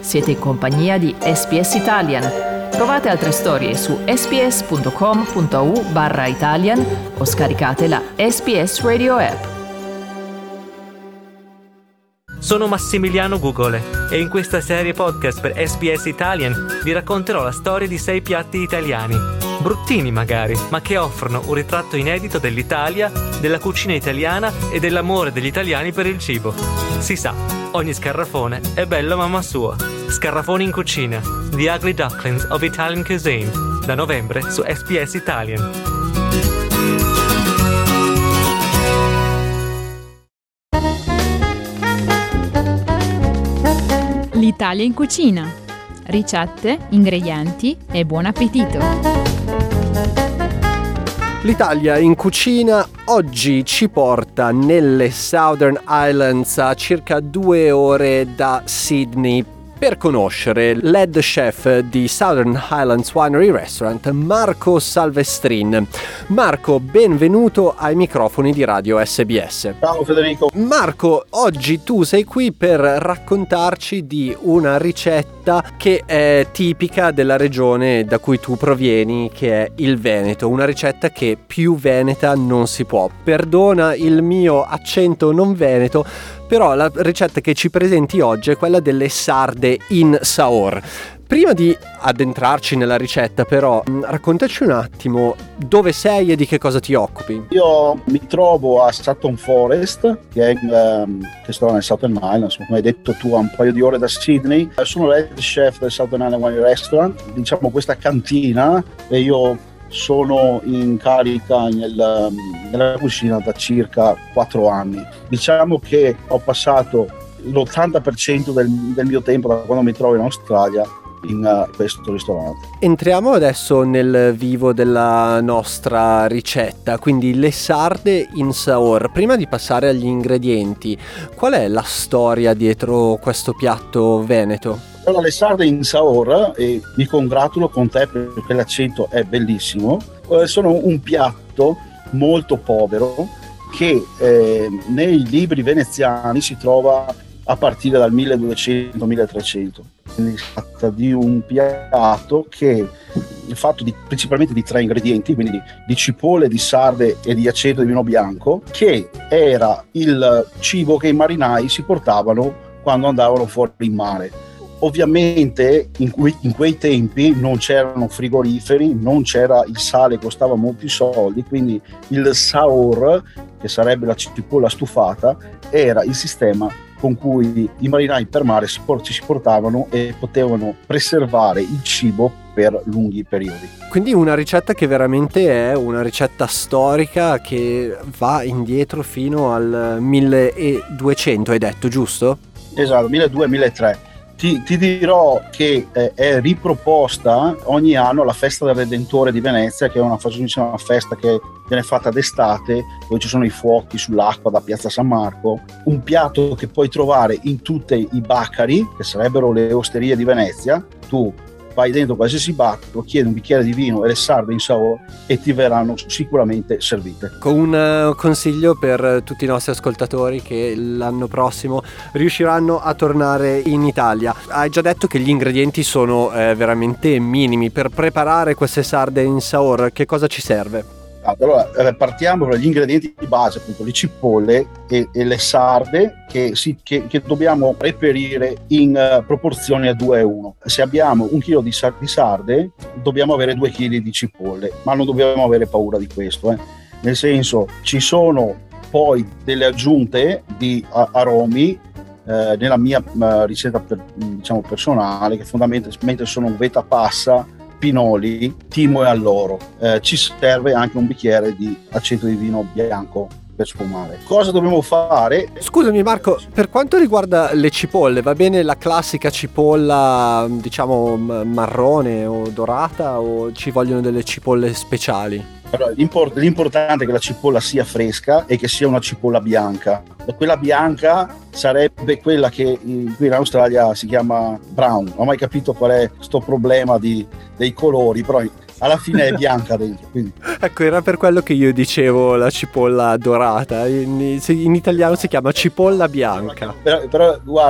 Siete in compagnia di SBS Italian. Trovate altre storie su sbs.com.au/Italian o scaricate la SBS Radio app. Sono Massimiliano Gugole e in questa serie podcast per SBS Italian vi racconterò la storia di 6 piatti italiani. Bruttini magari, ma che offrono un ritratto inedito dell'Italia, della cucina italiana e dell'amore degli italiani per il cibo. Si sa, ogni scarrafone è bello a mamma sua. Scarrafoni in cucina, The Ugly Ducklings of Italian Cuisine, da novembre su SBS Italian. L'Italia in cucina. Ricette, ingredienti e buon appetito. L'Italia in cucina oggi ci porta nelle Southern Islands, a circa 2 ore da Sydney, per conoscere l'head chef di Southern Highlands Winery Restaurant, Marco Salvestrin. Marco, benvenuto ai microfoni di Radio SBS. Ciao Federico. Marco, oggi tu sei qui per raccontarci di una ricetta che è tipica della regione da cui tu provieni, che è il Veneto. Una ricetta che più veneta non si può. Perdona il mio accento non veneto, però la ricetta che ci presenti oggi è quella delle sarde in saor. Prima di addentrarci nella ricetta, però, raccontaci un attimo dove sei e di che cosa ti occupi. Io mi trovo a Sutton Forest, che sto nel Southern Islands, come hai detto tu, a un paio di ore da Sydney. Sono l'head chef del Southern Island Winery Restaurant, diciamo questa cantina, e io sono in carica nella cucina da circa 4 anni. Diciamo che ho passato l'80% del mio tempo da quando mi trovo in Australia in questo ristorante. Entriamo adesso nel vivo della nostra ricetta, quindi le sarde in saor. Prima di passare agli ingredienti, qual è la storia dietro questo piatto veneto? Allora, le sarde in saor, e mi congratulo con te perché l'accento è bellissimo, sono un piatto molto povero che nei libri veneziani si trova a partire dal 1200-1300. Quindi si tratta di un piatto che è fatto principalmente di 3 ingredienti, quindi di cipolle, di sarde e di aceto di vino bianco, che era il cibo che i marinai si portavano quando andavano fuori in mare. Ovviamente in quei tempi non c'erano frigoriferi, non c'era il sale, costava molti soldi, quindi il saor, che sarebbe la cipolla stufata, era il sistema con cui i marinai per mare si portavano e potevano preservare il cibo per lunghi periodi. Quindi una ricetta che veramente è una ricetta storica che va indietro fino al 1200, hai detto, giusto? Esatto, 1200-1300. Ti dirò che è riproposta ogni anno alla Festa del Redentore di Venezia, che è una famosissima festa che viene fatta d'estate, dove ci sono i fuochi sull'acqua da Piazza San Marco. Un piatto che puoi trovare in tutte i baccari, che sarebbero le osterie di Venezia. Tu vai dentro qualsiasi baccaro, chiedi un bicchiere di vino e le sarde in saor e ti verranno sicuramente servite. Con un consiglio per tutti i nostri ascoltatori che l'anno prossimo riusciranno a tornare in Italia. Hai già detto che gli ingredienti sono veramente minimi. Per preparare queste sarde in saor, che cosa ci serve? Allora, partiamo dagli ingredienti di base, appunto le cipolle e le sarde che dobbiamo reperire in proporzione a 2:1. Se abbiamo 1 chilo di sarde, dobbiamo avere 2 chili di cipolle, ma non dobbiamo avere paura di questo. Nel senso, ci sono poi delle aggiunte di aromi nella mia ricetta personale, che fondamentalmente sono uvetta passa, pinoli, timo e alloro. Ci serve anche un bicchiere di aceto di vino bianco per sfumare. Cosa dobbiamo fare? Scusami Marco, per quanto riguarda le cipolle, va bene la classica cipolla, diciamo, marrone o dorata, o ci vogliono delle cipolle speciali? Allora, l'importante è che la cipolla sia fresca e che sia una cipolla bianca. Quella bianca sarebbe quella che qui in Australia si chiama brown. Non ho mai capito qual è sto problema dei colori, però alla fine è bianca dentro. Quindi. Ecco, era per quello che io dicevo la cipolla dorata. In italiano si chiama cipolla bianca. Però guarda,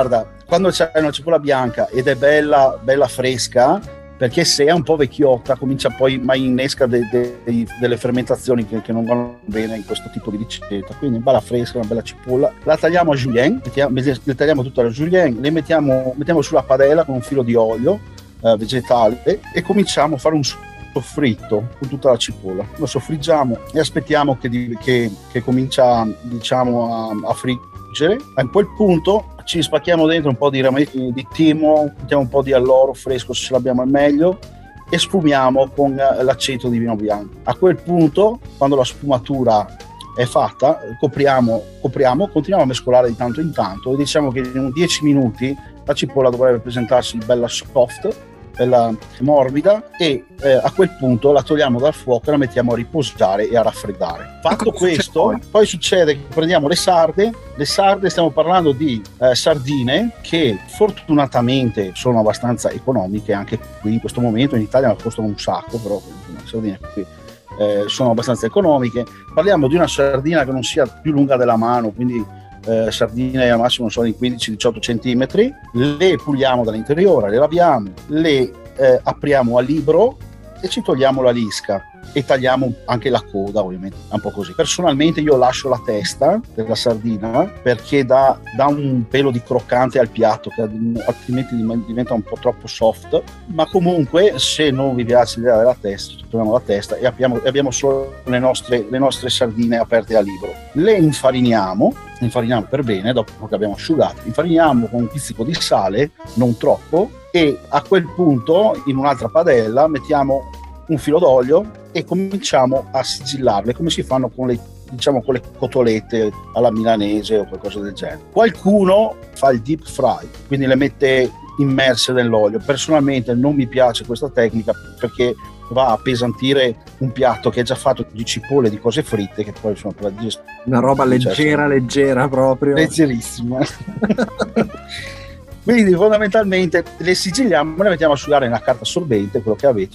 quando c'è una cipolla bianca ed è bella fresca, perché se è un po' vecchiotta comincia poi, ma innesca delle fermentazioni che non vanno bene in questo tipo di ricetta. Quindi bella fresca, una bella cipolla, la tagliamo a julienne, le tagliamo tutta la julienne, le mettiamo sulla padella con un filo di olio vegetale e cominciamo a fare un soffritto con tutta la cipolla. Lo soffriggiamo e aspettiamo che comincia, diciamo, a friggere. A quel punto ci spacchiamo dentro un po' di rametti di timo, mettiamo un po' di alloro fresco se ce l'abbiamo, è meglio, e sfumiamo con l'aceto di vino bianco. A quel punto, quando la sfumatura è fatta, copriamo, continuiamo a mescolare di tanto in tanto e diciamo che in 10 minuti la cipolla dovrebbe presentarsi bella soft, bella morbida, e a quel punto la togliamo dal fuoco e la mettiamo a riposare e a raffreddare. Fatto questo, poi succede che prendiamo le sarde, stiamo parlando di sardine che fortunatamente sono abbastanza economiche, anche qui in questo momento in Italia costano un sacco, però le sardine qui sono abbastanza economiche. Parliamo di una sardina che non sia più lunga della mano, quindi sardine al massimo sono di 15-18 centimetri, le puliamo dall'interiore, le laviamo, le apriamo a libro e ci togliamo la lisca e tagliamo anche la coda, ovviamente, un po' così. Personalmente io lascio la testa della sardina perché dà un pelo di croccante al piatto che altrimenti diventa un po' troppo soft, ma comunque se non vi piace l'idea della testa, togliamo la testa e abbiamo solo le nostre sardine aperte a libro. Le infariniamo per bene dopo che abbiamo asciugato, infariniamo con un pizzico di sale, non troppo, e a quel punto in un'altra padella mettiamo un filo d'olio e cominciamo a sigillarle come si fanno con le cotolette alla milanese o qualcosa del genere. Qualcuno fa il deep fry, quindi le mette immerse nell'olio. Personalmente non mi piace questa tecnica perché va a appesantire un piatto che è già fatto di cipolle e di cose fritte che poi sono per la digestione. Una roba leggera proprio. Leggerissima. Quindi fondamentalmente le sigilliamo, le mettiamo a asciugare nella carta assorbente, quello che avete,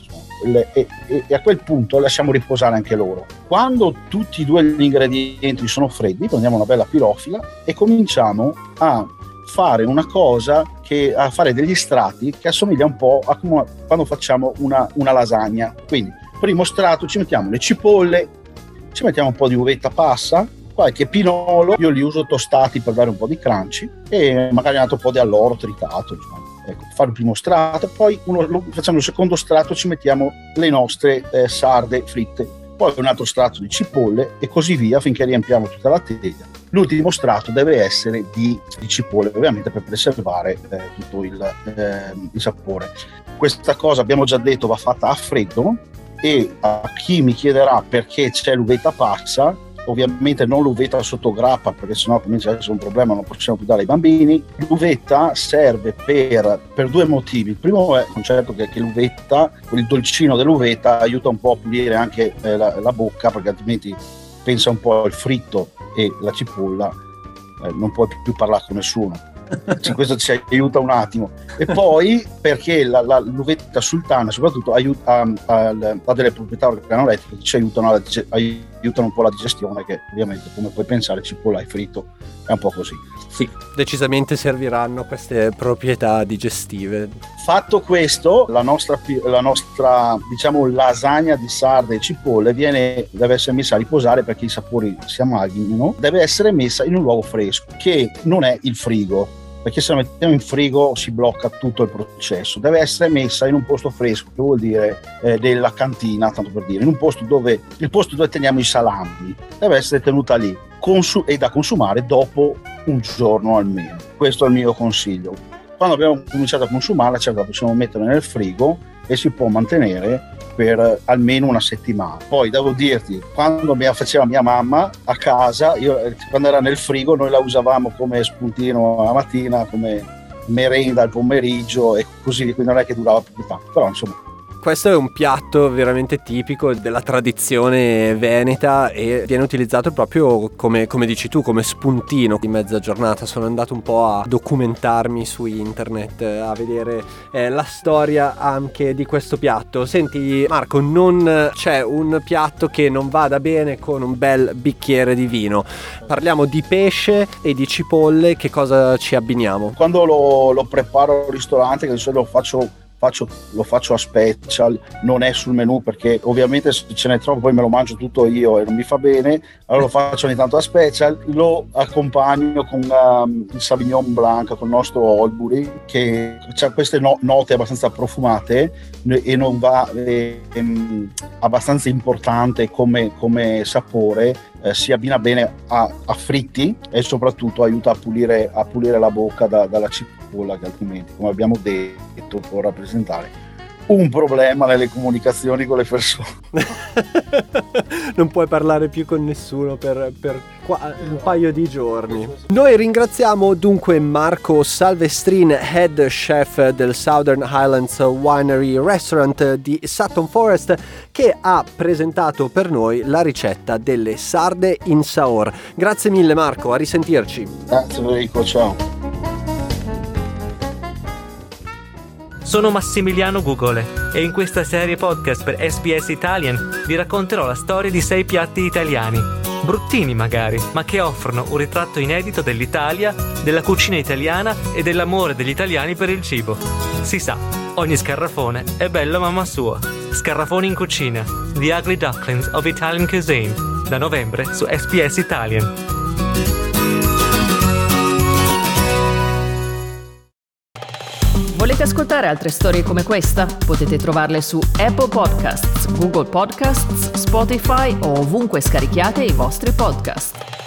e a quel punto lasciamo riposare anche loro. Quando tutti e due gli ingredienti sono freddi, prendiamo una bella pirofila e cominciamo a fare una cosa a fare degli strati che assomiglia un po' a come quando facciamo una lasagna. Quindi primo strato ci mettiamo le cipolle, ci mettiamo un po' di uvetta passa, qualche pinolo, io li uso tostati per dare un po' di crunchy, e magari un altro po' di alloro tritato, insomma. Ecco, fare il primo strato, poi facciamo il secondo strato, ci mettiamo le nostre sarde fritte, poi un altro strato di cipolle e così via finché riempiamo tutta la teglia. L'ultimo strato deve essere di cipolle, ovviamente per preservare tutto il sapore. Questa cosa, abbiamo già detto, va fatta a freddo, e a chi mi chiederà perché c'è l'uvetta passa, ovviamente non l'uvetta sotto grappa perché sennò comincia ad essere un problema, non possiamo più dare ai bambini. L'uvetta serve per due motivi. Il primo è il concetto che l'uvetta, il dolcino dell'uvetta aiuta un po' a pulire anche la bocca, perché altrimenti pensa un po' al fritto e la cipolla, non puoi più parlare con nessuno. Questo ci aiuta un attimo. E poi perché l'uvetta sultana soprattutto ha delle proprietà organolettiche che ci aiutano un po' la digestione, che ovviamente, come puoi pensare, cipolla e fritto è un po' così. Sì, decisamente serviranno queste proprietà digestive. Fatto questo, la nostra diciamo lasagna di sarde e cipolle deve essere messa a riposare perché i sapori si amalgamino. Deve essere messa in un luogo fresco, che non è il frigo, perché se la mettiamo in frigo si blocca tutto il processo. Deve essere messa in un posto fresco, che vuol dire della cantina, tanto per dire, in un posto dove teniamo i salami, deve essere tenuta lì e da consumare dopo un giorno almeno. Questo è il mio consiglio. Quando abbiamo cominciato a consumarla, certo, la possiamo mettere nel frigo e si può mantenere per almeno una settimana. Poi devo dirti, quando faceva mia mamma a casa, quando era nel frigo, noi la usavamo come spuntino la mattina, come merenda al pomeriggio e così, quindi non è che durava più tanto, però insomma. questo è un piatto veramente tipico della tradizione veneta e viene utilizzato proprio come dici tu, come spuntino di mezza giornata. Sono andato un po' a documentarmi su internet, a vedere la storia anche di questo piatto. Senti Marco, non c'è un piatto che non vada bene con un bel bicchiere di vino. Parliamo di pesce e di cipolle, che cosa ci abbiniamo? Quando lo preparo al ristorante, che di solito lo faccio a special, non è sul menù perché ovviamente se ce n'è troppo poi me lo mangio tutto io e non mi fa bene, allora lo faccio ogni tanto a special, lo accompagno con il Sauvignon Blanc, con il nostro Oldbury, che ha queste note abbastanza profumate e non va abbastanza importante come sapore, si abbina bene a fritti e soprattutto aiuta a pulire la bocca dalla cipolla, che altrimenti, come abbiamo detto, può rappresentare un problema nelle comunicazioni con le persone. Non puoi parlare più con nessuno per un paio di giorni. Noi ringraziamo dunque Marco Salvestrin, head chef del Southern Highlands Winery Restaurant di Sutton Forest, che ha presentato per noi la ricetta delle sarde in Saor. Grazie mille Marco, a risentirci. Grazie Enrico, ciao. Sono Massimiliano Gugole e in questa serie podcast per SBS Italian vi racconterò la storia di 6 piatti italiani, bruttini magari, ma che offrono un ritratto inedito dell'Italia, della cucina italiana e dell'amore degli italiani per il cibo. Si sa, ogni scarrafone è bello mamma sua. Scarrafoni in cucina, The Ugly Ducklings of Italian Cuisine, da novembre su SBS Italian. Volete ascoltare altre storie come questa? Potete trovarle su Apple Podcasts, Google Podcasts, Spotify o ovunque scarichiate i vostri podcast.